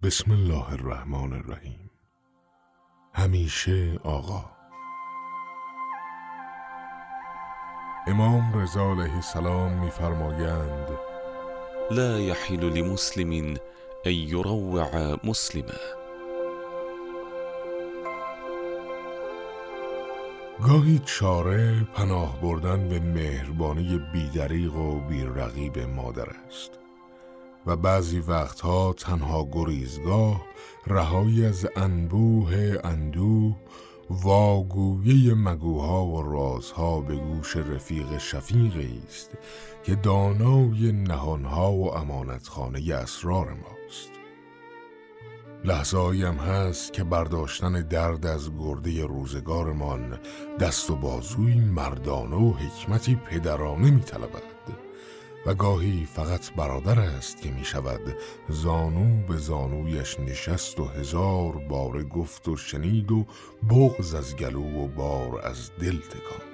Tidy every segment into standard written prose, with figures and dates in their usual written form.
بسم الله الرحمن الرحیم. همیشه آقا. امام رضا علیه السلام می‌فرمایند لا يحل لمسلم ان يروع مسلما. گاهی چاره پناه بردن به مهربانی بی‌دریغ و بی‌رقیب مادر است و بعضی وقتها تنها گریزگاه رهایی از انبوه اندوه، واگویی مگوها و رازها به گوش رفیق شفیقی است که دانای نهانها و امانتخانه اسرار ماست. لحظه‌ای هم هست که برداشتن درد از گرده روزگارمان دست و بازوی مردانه و حکمتی پدرانه می‌طلبد و گاهی فقط برادر است که می شود زانو به زانویش نشست و هزار بار گفت و شنید و بغض از گلو و بار از دل تکان.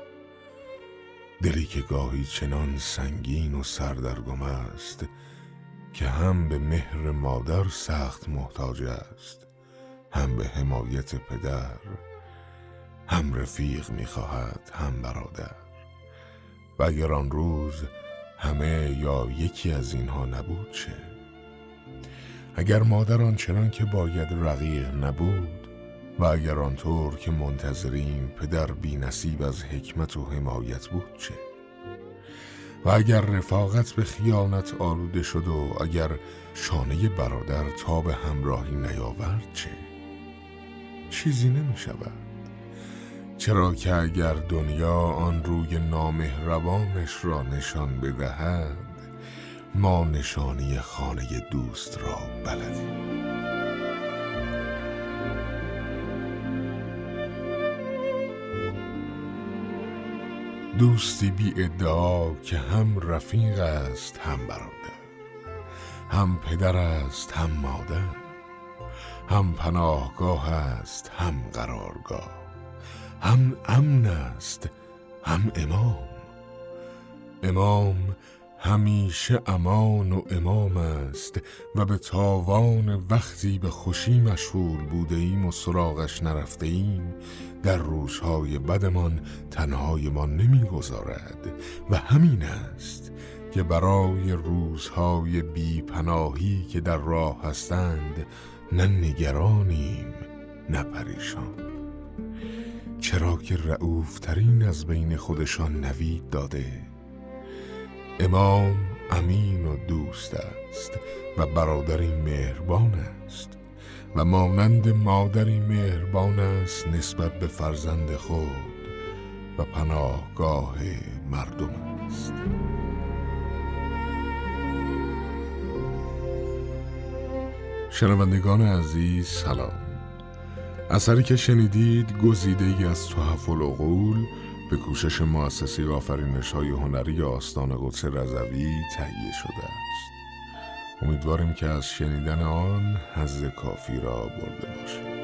دلی که گاهی چنان سنگین و سردرگم است که هم به مهر مادر سخت محتاج است، هم به حمایت پدر، هم رفیق می خواهد، هم برادر. و اگر آن روز همه یا یکی از اینها نبود چه؟ اگر مادر آنچنان که باید رقیق نبود و اگر آنطور که منتظریم پدر بی نصیب از حکمت و حمایت بود چه؟ و اگر رفاقت به خیانت آلوده شد و اگر شانه برادر تا به همراهی نیاورد چه؟ چیزی نمی شود. چرا که اگر دنیا آن روی نامهربانش را نشان بدهد، ما نشانی خانه دوست را بلدیم. دوستی بی ادعا که هم رفیق است، هم برادر، هم پدر است، هم مادر، هم پناهگاه است، هم قرارگاه، هم امن است، هم امام. امام همیشه امان و امام است و به تاوان وقتی به خوشی مشغول بوده ایم و سراغش نرفته ایم در روزهای بدمان تنهایمان نمیگذارد و همین است که برای روزهای بی پناهی که در راه هستند نه نگرانیم نه پریشان، چرا که رؤوف ترین از بین خودشان نوید داده. امام امین و دوست است و برادری مهربان است و مانند مادری مهربان است نسبت به فرزند خود و پناهگاه مردم است. شنوندگان عزیز سلام. اثری که شنیدید گزیده‌ای از تحف العقول به کوشش مؤسسه آفرینش‌های هنری آستان قدس رضوی تهیه شده است. امیدواریم که از شنیدن آن حظ کافی را برده باشید.